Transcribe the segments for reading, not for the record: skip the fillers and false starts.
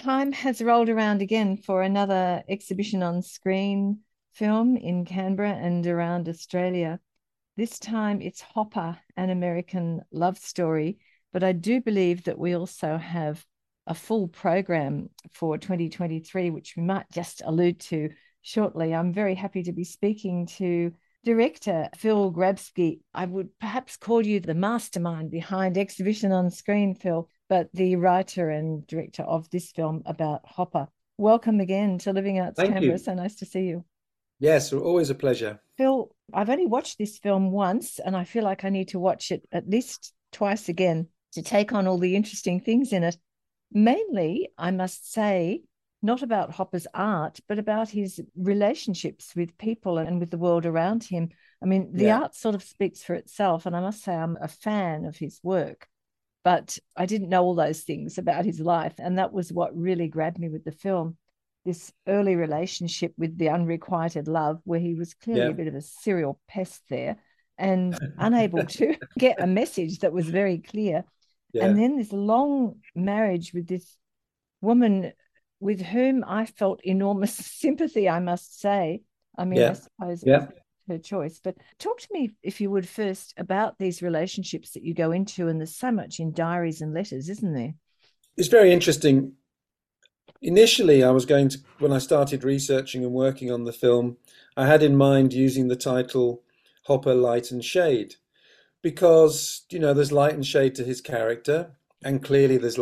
time has rolled around again for another exhibition on screen film in Canberra and around Australia. This time it's Hopper, an American love story. But I do believe that we also have a full program for 2023, which we might just allude to shortly. I'm very happy to be speaking to director Phil Grabsky. I would perhaps call you the mastermind behind Exhibition on Screen, Phil, but the writer and director of this film about Hopper. Welcome again to Living Arts Thank Canberra. you. So nice to see you. Yes, always a pleasure. Phil, I've only watched this film once, and I feel like I need to watch it at least twice again to take on all the interesting things in it. Mainly, I must say, not about Hopper's art, but about his relationships with people and with the world around him. I mean, the Yeah. art sort of speaks for itself, and I must say I'm a fan of his work, but I didn't know all those things about his life. And that was what really grabbed me with the film. This early relationship with the unrequited love, where he was clearly a Yeah. bit of a serial pest there and unable to get a message that was very clear. And Yeah. then this long marriage with this woman with whom I felt enormous sympathy, I must say. I mean, I Yeah. suppose it was Yeah. her choice. But talk to me, if you would, first about these relationships that you go into. And there's so much in diaries and letters, isn't there? It's very interesting. Initially, when I started researching and working on the film, I had in mind using the title Hopper Light and Shade because, there's light and shade to his character, and clearly there's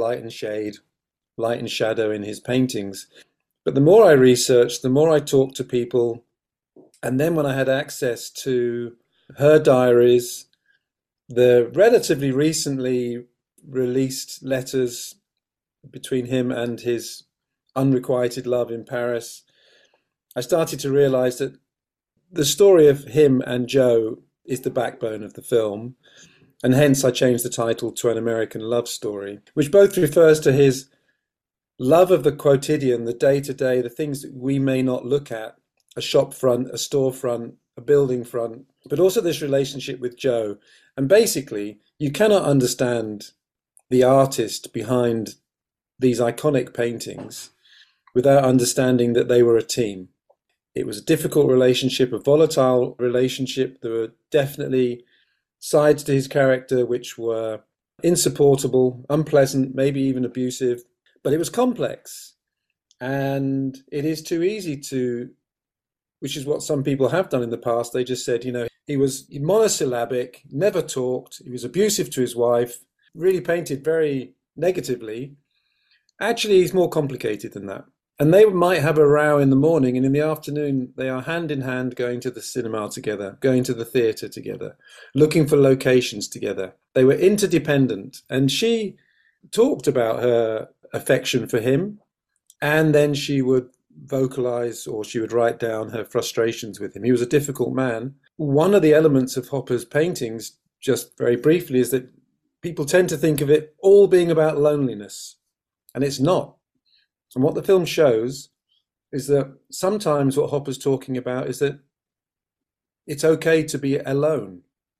light and shadow in his paintings. But the more I researched, the more I talked to people, and then when I had access to her diaries, the relatively recently released letters between him and his unrequited love in Paris, I started to realize that the story of him and Joe is the backbone of the film. And hence I changed the title to An American Love Story, which both refers to his love of the quotidian, the day to day, the things that we may not look at, a shop front, a storefront, a building front, but also this relationship with Joe. And basically, you cannot understand the artist behind these iconic paintings without understanding that they were a team. It was a difficult relationship, a volatile relationship. There were definitely sides to his character which were insupportable, unpleasant, maybe even abusive, but it was complex. And it is too easy to, which is what some people have done in the past. They just said, he was monosyllabic, never talked, he was abusive to his wife, really painted very negatively. Actually, he's more complicated than that. And they might have a row in the morning, and in the afternoon, they are hand in hand going to the cinema together, going to the theatre together, looking for locations together. They were interdependent. And she talked about her affection for him, and then she would vocalize or she would write down her frustrations with him. He was a difficult man. One of the elements of Hopper's paintings, just very briefly, is that people tend to think of it all being about loneliness, and it's not. And what the film shows is that sometimes what Hopper's talking about is that it's okay to be alone.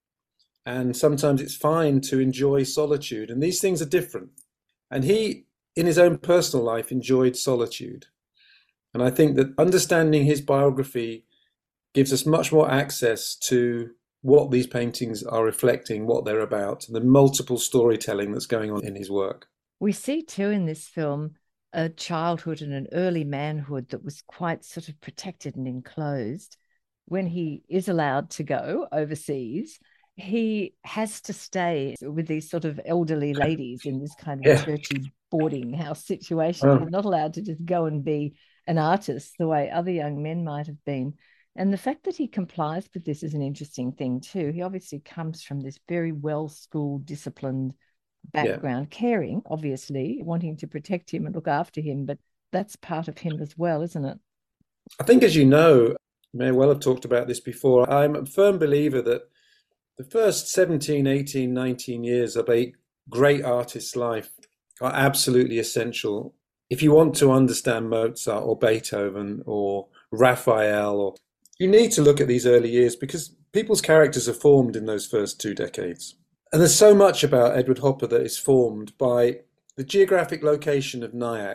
And sometimes it's fine to enjoy solitude. And these things are different. And he, in his own personal life, enjoyed solitude. And I think that understanding his biography gives us much more access to what these paintings are reflecting, what they're about, and the multiple storytelling that's going on in his work. We see too in this film a childhood and an early manhood that was quite sort of protected and enclosed. When he is allowed to go overseas, he has to stay with these sort of elderly ladies in this kind of Yeah. churchy boarding house situation. Oh, He's not allowed to just go and be an artist the way other young men might have been. And the fact that he complies with this is an interesting thing too. He obviously comes from this very well-schooled, disciplined yeah. background, caring, obviously, wanting to protect him and look after him, but that's part of him as well, isn't it? I think, as you know, you may well have talked about this before. I'm a firm believer that the first 17, 18, 19 years of a great artist's life are absolutely essential. If you want to understand Mozart or Beethoven or Raphael, or you need to look at these early years because people's characters are formed in those first 2 decades. And there's so much about Edward Hopper that is formed by the geographic location of Nyack.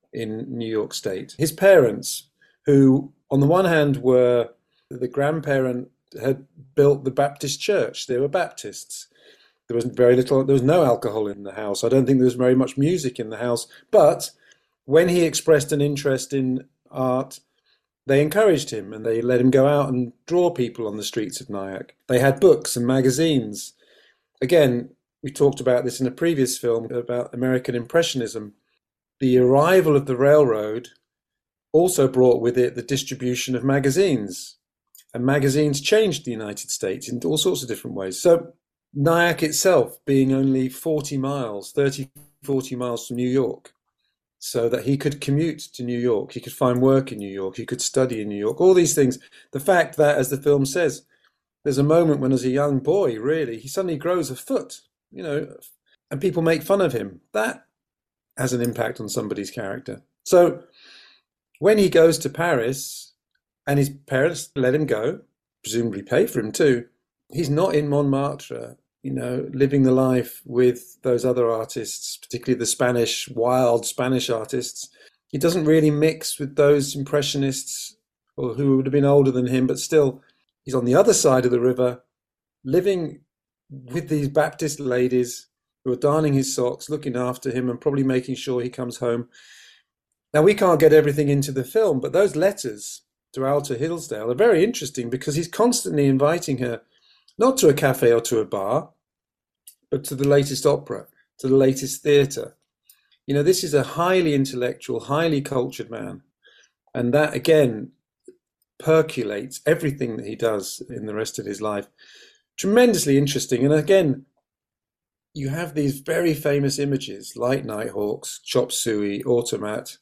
in New York State. His parents, who on the one hand were the grandparent had built the Baptist church, they were Baptists. There was very little, there was no alcohol in the house. I don't think there was very much music in the house. But when he expressed an interest in art, they encouraged him and they let him go out and draw people on the streets of Nyack. They had books and magazines. Again, we talked about this in a previous film about American Impressionism. The arrival of the railroad also brought with it the distribution of magazines. And magazines changed the United States in all sorts of different ways. So Nyack itself being only 40 miles, 30, 40 miles from New York, so that he could commute to New York, he could find work in New York, he could study in New York, all these things. The fact that, as the film says, there's a moment when as a young boy, really, he suddenly grows a foot, and people make fun of him. That has an impact on somebody's character. So when he goes to Paris and his parents let him go, presumably pay for him too, he's not in Montmartre, living the life with those other artists, particularly the wild Spanish artists. He doesn't really mix with those impressionists or who would have been older than him, but still, he's on the other side of the river, living with these Baptist ladies who are darning his socks, looking after him and probably making sure he comes home. Now, we can't get everything into the film, but those letters to Alta Hillsdale are very interesting because he's constantly inviting her not to a cafe or to a bar, but to the latest opera, to the latest theatre. This is a highly intellectual, highly cultured man. And that, again, percolates everything that he does in the rest of his life. Tremendously interesting. And again, you have these very famous images like Nighthawks, Chop Suey, Automat.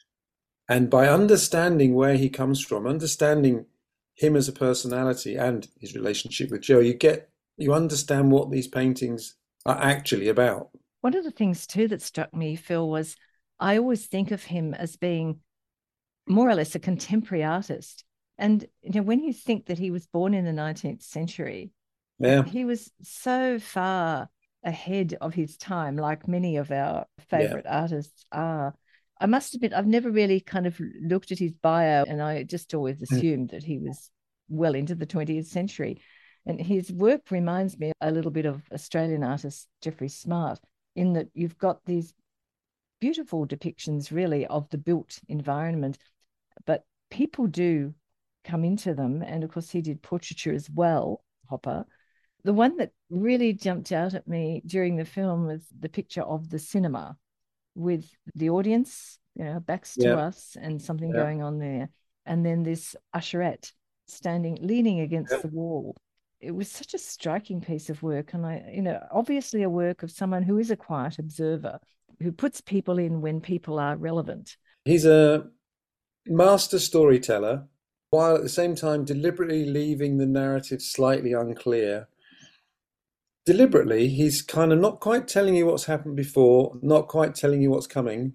And by understanding where he comes from, understanding him as a personality and his relationship with Joe, you understand what these paintings are actually about. One of the things too that struck me, Phil, was I always think of him as being more or less a contemporary artist. And when you think that he was born in the 19th century, he was so far ahead of his time, like many of our favorite artists are. I must admit, I've never really kind of looked at his bio, and I just always assumed that he was well into the 20th century. And his work reminds me a little bit of Australian artist Jeffrey Smart, in that you've got these beautiful depictions, really, of the built environment, but people do come into them. And of course, he did portraiture as well, Hopper. The one that really jumped out at me during the film was the picture of the cinema with the audience, backs to us and something going on there. And then this usherette leaning against the wall. It was such a striking piece of work. And obviously a work of someone who is a quiet observer, who puts people in when people are relevant. He's a master storyteller, while at the same time deliberately leaving the narrative slightly unclear. Deliberately, he's kind of not quite telling you what's happened before, not quite telling you what's coming.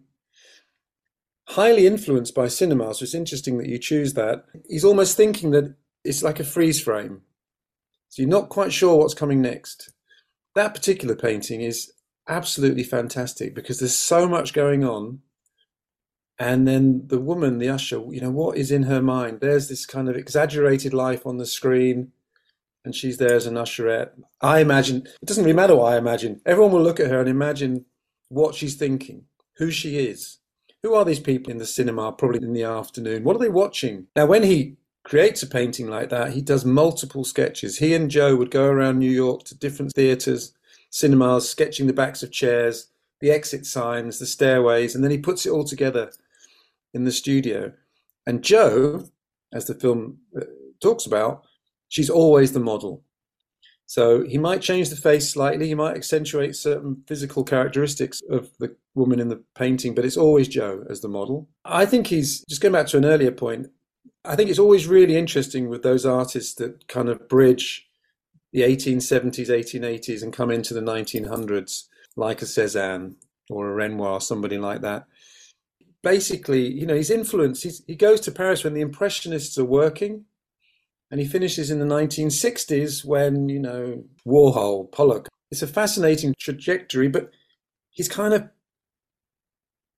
Highly influenced by cinema, so it's interesting that you choose that. He's almost thinking that it's like a freeze frame. So you're not quite sure what's coming next. That particular painting is absolutely fantastic because there's so much going on. And then the woman, the usher, what is in her mind? There's this kind of exaggerated life on the screen. And she's there as an usherette. I imagine, it doesn't really matter what I imagine. Everyone will look at her and imagine what she's thinking, who she is. Who are these people in the cinema, probably in the afternoon? What are they watching? Now, when he creates a painting like that, he does multiple sketches. He and Joe would go around New York to different theatres, cinemas, sketching the backs of chairs, the exit signs, the stairways, and then he puts it all together in the studio. And Joe, as the film talks about, she's always the model. So he might change the face slightly, he might accentuate certain physical characteristics of the woman in the painting, but it's always Joe as the model. I think just going back to an earlier point, I think it's always really interesting with those artists that kind of bridge the 1870s, 1880s and come into the 1900s, like a Cézanne or a Renoir, somebody like that. Basically, his influence, he goes to Paris when the Impressionists are working, and he finishes in the 1960s when, Warhol, Pollock. It's a fascinating trajectory, but he's kind of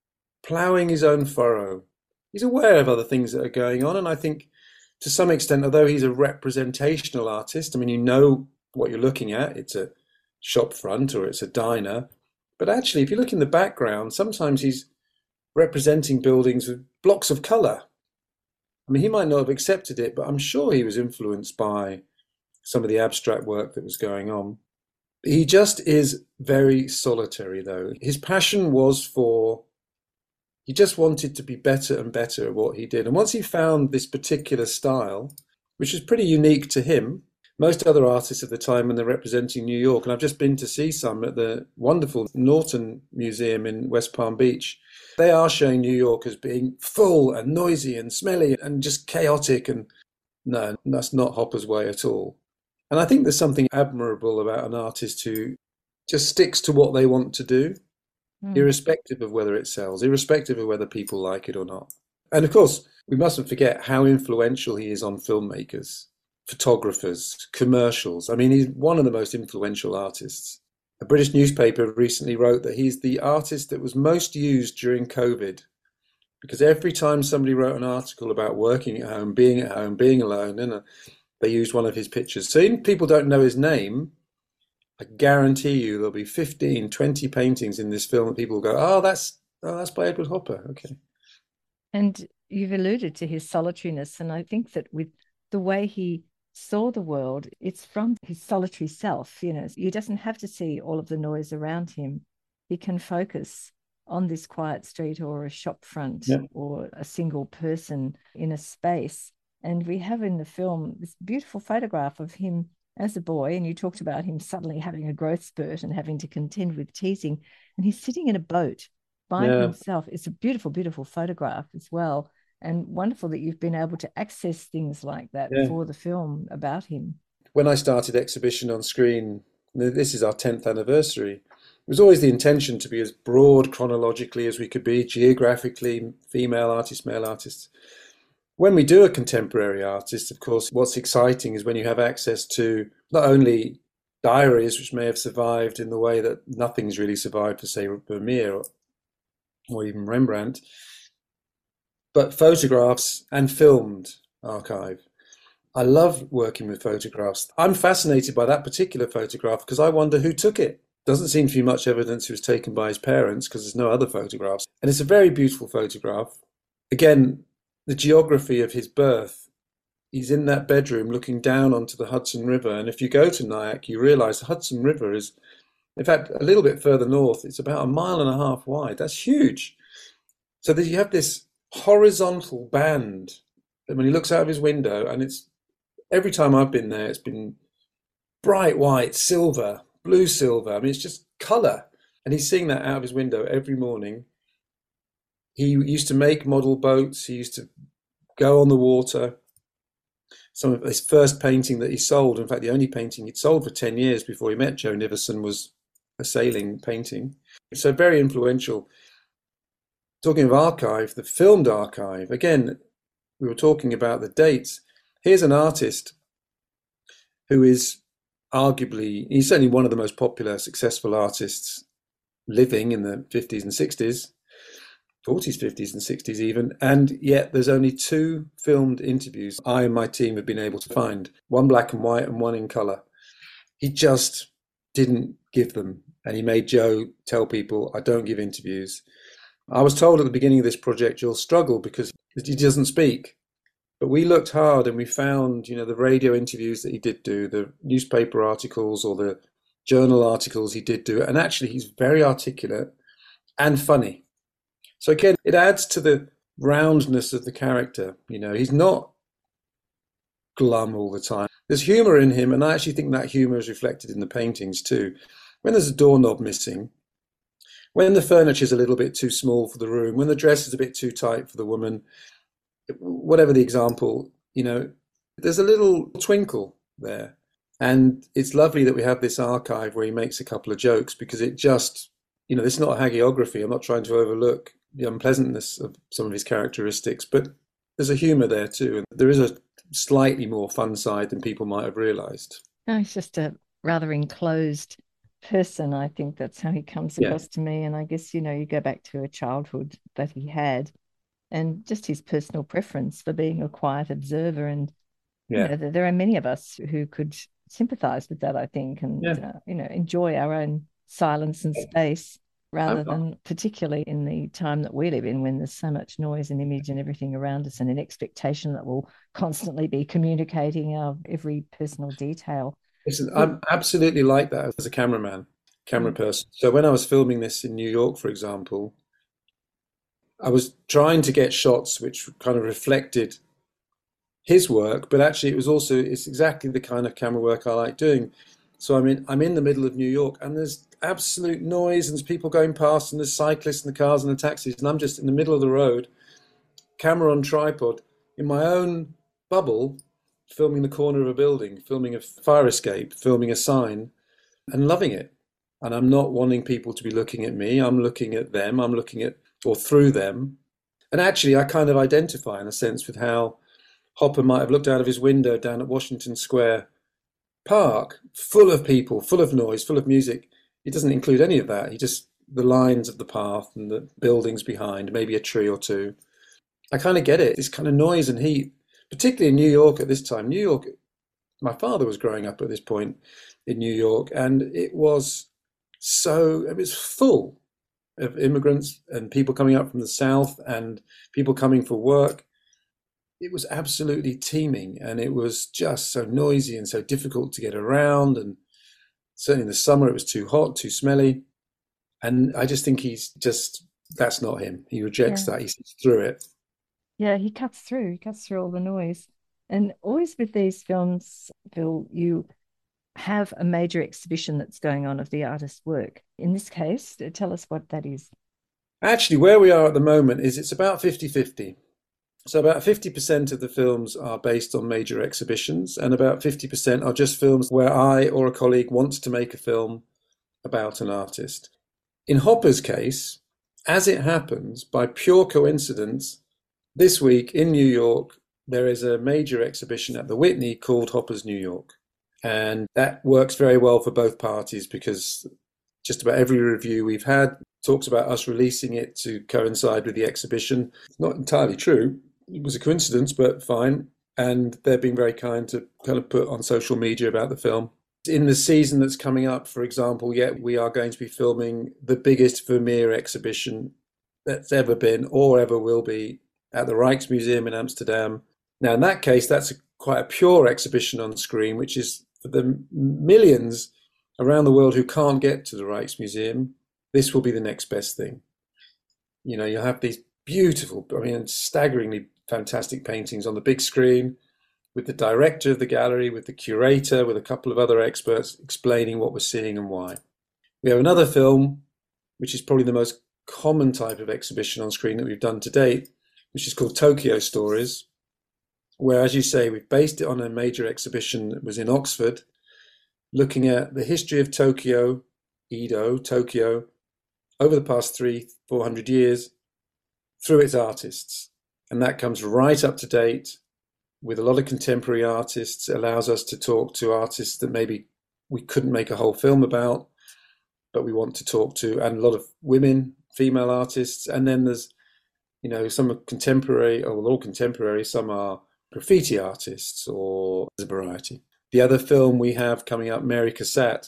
ploughing his own furrow. He's aware of other things that are going on, and I think to some extent, although he's a representational artist, I mean, you know what you're looking at. It's a shop front or it's a diner. But actually, if you look in the background, sometimes he's representing buildings with blocks of colour. I mean, he might not have accepted it, but I'm sure he was influenced by some of the abstract work that was going on. He just is very solitary, though. His passion was for, he just wanted to be better and better at what he did. And once he found this particular style, which is pretty unique to him, most other artists of the time when they're representing New York, and I've just been to see some at the wonderful Norton Museum in West Palm Beach, they are showing New York as being full and noisy and smelly and just chaotic. And no, that's not Hopper's way at all. And I think there's something admirable about an artist who just sticks to what they want to do, irrespective of whether it sells, irrespective of whether people like it or not. And of course, we mustn't forget how influential he is on filmmakers, photographers, commercials. I mean, he's one of the most influential artists. A British newspaper recently wrote that he's the artist that was most used during COVID, because every time somebody wrote an article about working at home, being alone, and they used one of his pictures. So even if people don't know his name, I guarantee you there'll be 15, 20 paintings in this film that people will go, that's by Edward Hopper. Okay. And you've alluded to his solitariness, and I think that with the way he saw the world, it's from his solitary self. He doesn't have to see all of the noise around him. He can focus on this quiet street or a shop front or a single person in a space. And we have in the film this beautiful photograph of him as a boy, and you talked about him suddenly having a growth spurt and having to contend with teasing, and he's sitting in a boat by himself. It's a beautiful, beautiful photograph as well. And wonderful that you've been able to access things like that for the film about him. When I started Exhibition on Screen, this is our 10th anniversary, it was always the intention to be as broad chronologically as we could be, geographically, female artists, male artists. When we do a contemporary artist, of course, what's exciting is when you have access to not only diaries, which may have survived in the way that nothing's really survived for, say, Vermeer or even Rembrandt, but photographs and filmed archive. I love working with photographs. I'm fascinated by that particular photograph because I wonder who took it. Doesn't seem to be much evidence it was taken by his parents because there's no other photographs. And it's a very beautiful photograph. Again, the geography of his birth. He's in that bedroom looking down onto the Hudson River. And if you go to Nyack, you realize the Hudson River is, in fact, a little bit further north. It's about 1.5 miles wide. That's huge. So that you have this horizontal band that when he looks out of his window, and it's every time I've been there, it's been bright white, silver, blue silver. I mean, it's just color. And he's seeing that out of his window every morning. He used to make model boats. He used to go on the water. Some of his first painting that he sold, in fact, the only painting he'd sold for 10 years before he met Joe Nivison, was a sailing painting. So very influential. Talking of archive, the filmed archive, again, we were talking about the dates. Here's an artist who is arguably, he's certainly one of the most popular, successful artists living in the 50s and 60s, 40s, 50s and 60s even, and yet there's only 2 filmed interviews I and my team have been able to find, one black and white and one in colour. He just didn't give them, and he made Joe tell people, I don't give interviews. I was told at the beginning of this project you'll struggle because he doesn't speak. But we looked hard and we found, the radio interviews that he did do, the newspaper articles or the journal articles he did do. And actually, he's very articulate and funny. So again, it adds to the roundness of the character. He's not glum all the time. There's humour in him, and I actually think that humour is reflected in the paintings too. When there's a doorknob missing, when the furniture is a little bit too small for the room, when the dress is a bit too tight for the woman, whatever the example, there's a little twinkle there. And it's lovely that we have this archive where he makes a couple of jokes because it just, this is not a hagiography. I'm not trying to overlook the unpleasantness of some of his characteristics, but there's a humour there too. And there is a slightly more fun side than people might have realised. No, it's just a rather enclosed person. I think that's how he comes Yeah, across to me. And I guess, you go back to a childhood that he had and just his personal preference for being a quiet observer. And, yeah, there are many of us who could sympathize with that, I think, and, yeah. enjoy our own silence and space rather I'm, than particularly in the time that we live in when there's so much noise and image and everything around us and an expectation that we'll constantly be communicating our every personal detail. listen, But, I'm absolutely like that as a cameraman, camera mm, person. So when I was filming this in New York, for example, I was trying to get shots which kind of reflected his work, but actually it's exactly the kind of camera work I like doing. So I'm in the middle of New York and there's absolute noise and there's people going past and there's cyclists and the cars and the taxis and I'm just in the middle of the road, camera on tripod, in my own bubble, filming the corner of a building, filming a fire escape, filming a sign, and loving it. And I'm not wanting people to be looking at me. I'm looking at them. I'm looking at or through them. And actually, I kind of identify in a sense with how Hopper might have looked out of his window down at Washington Square Park, full of people, full of noise, full of music. He doesn't include any of that. He just the lines of the path and the buildings behind, maybe a tree or two. I kind of get it. This kind of noise and heat, particularly in New York at this time. New York, my father was growing up at this point in New York, and it was full of immigrants and people coming up from the South and people coming for work. It was absolutely teeming, and it was just so noisy and so difficult to get around. And certainly in the summer, it was too hot, too smelly. And I just think that's not him. He rejects yeah, that. He sees through it. yeah, he cuts through all the noise. And always with these films, Phil, you have a major exhibition that's going on of the artist's work. In this case, tell us what that is. Actually, where we are at the moment is it's about 50-50. So about 50% of the films are based on major exhibitions, and about 50% are just films where I or a colleague wants to make a film about an artist. In Hopper's case, as it happens, by pure coincidence, this week in New York, there is a major exhibition at the Whitney called Hopper's New York. And that works very well for both parties because just about every review we've had talks about us releasing it to coincide with the exhibition. It's not entirely true. It was a coincidence, but fine. And they're being very kind to kind of put on social media about the film. In the season that's coming up, for example, we are going to be filming the biggest Vermeer exhibition that's ever been or ever will be at the Rijksmuseum in Amsterdam. Now, in that case, that's quite a pure exhibition on screen, which is for the millions around the world who can't get to the Rijksmuseum. This will be the next best thing. You'll have these beautiful, staggeringly fantastic paintings on the big screen with the director of the gallery, with the curator, with a couple of other experts explaining what we're seeing and why. We have another film, which is probably the most common type of exhibition on screen that we've done to date, which is called Tokyo Stories, where, as you say, we've based it on a major exhibition that was in Oxford, looking at the history of Tokyo, Tokyo, over the past 300-400 years through its artists. And that comes right up to date with a lot of contemporary artists. It allows us to talk to artists that maybe we couldn't make a whole film about, but we want to talk to, and a lot of women, female artists. And then there's, some are contemporary, or all contemporary, some are graffiti artists, or there's a variety. The other film we have coming up, Mary Cassatt,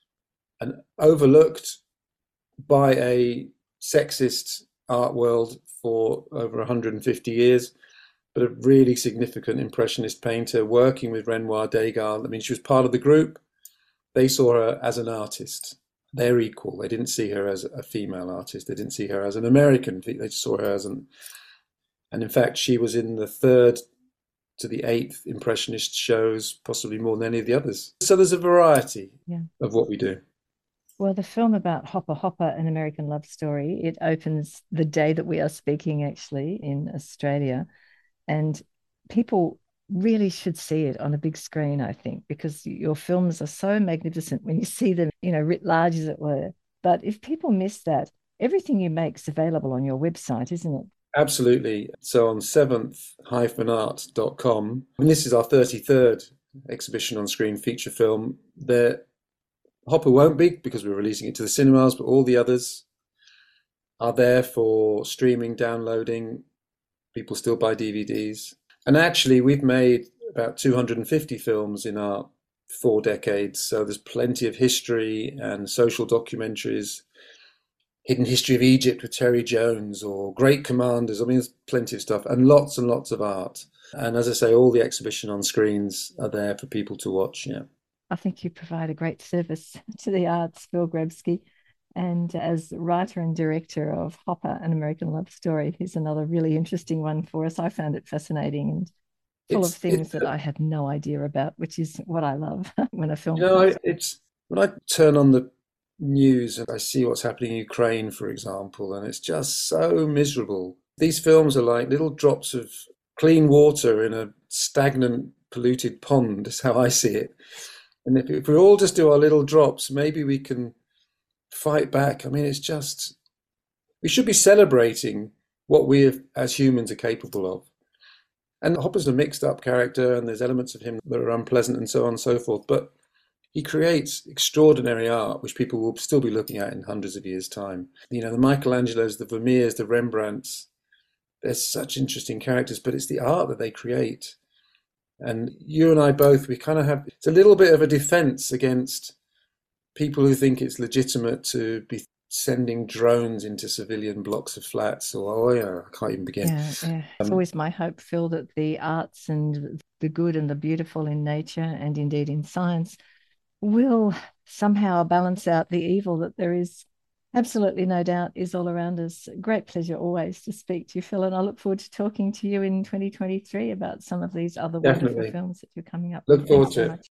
an overlooked by a sexist art world for over 150 years, but a really significant impressionist painter working with Renoir, Degas. She was part of the group. They saw her as an artist. They're equal. They didn't see her as a female artist. They didn't see her as an American. They saw her as and in fact, she was in the 3rd to the 8th Impressionist shows, possibly more than any of the others. So there's a variety Yeah. of what we do. Well, the film about Hopper, An American Love Story, it opens the day that we are speaking, actually, in Australia. And people really should see it on a big screen, I think, because your films are so magnificent when you see them, writ large, as it were. But if people miss that, everything you make is available on your website, isn't it? Absolutely. So on 7th-art.com, and this is our 33rd exhibition on screen feature film, there Hopper won't be because we're releasing it to the cinemas, but all the others are there for streaming, downloading. People still buy DVDs. And actually, we've made about 250 films in our 4 decades. So there's plenty of history and social documentaries, Hidden History of Egypt with Terry Jones, or Great Commanders. I mean, there's plenty of stuff and lots of art. And as I say, all the exhibition on screens are there for people to watch. Yeah. I think you provide a great service to the arts, Phil Grabsky. And as writer and director of Hopper, An American Love Story, is another really interesting one for us. I found it fascinating and full of things that I had no idea about, which is what I love when a film comes. it's when I turn on the news and I see what's happening in Ukraine, for example, and it's just so miserable. These films are like little drops of clean water in a stagnant, polluted pond, is how I see it. And if we all just do our little drops, maybe we can fight back. I mean, it's just, we should be celebrating what we as humans are capable of. And Hopper's a mixed up character, and there's elements of him that are unpleasant and so on and so forth. But he creates extraordinary art, which people will still be looking at in hundreds of years' time. You know, the Michelangelos, the Vermeers, the Rembrandts, they're such interesting characters, but it's the art that they create. And you and I both, we kind of have, it's a little bit of a defense against people who think it's legitimate to be sending drones into civilian blocks of flats, or, oh yeah, I can't even begin. Yeah. It's always my hope, Phil, that the arts and the good and the beautiful in nature and indeed in science will somehow balance out the evil that there is absolutely no doubt is all around us. Great pleasure always to speak to you, Phil, and I look forward to talking to you in 2023 about some of these other wonderful Definitely. films that you're coming up with. Look forward Thanks so to it. much.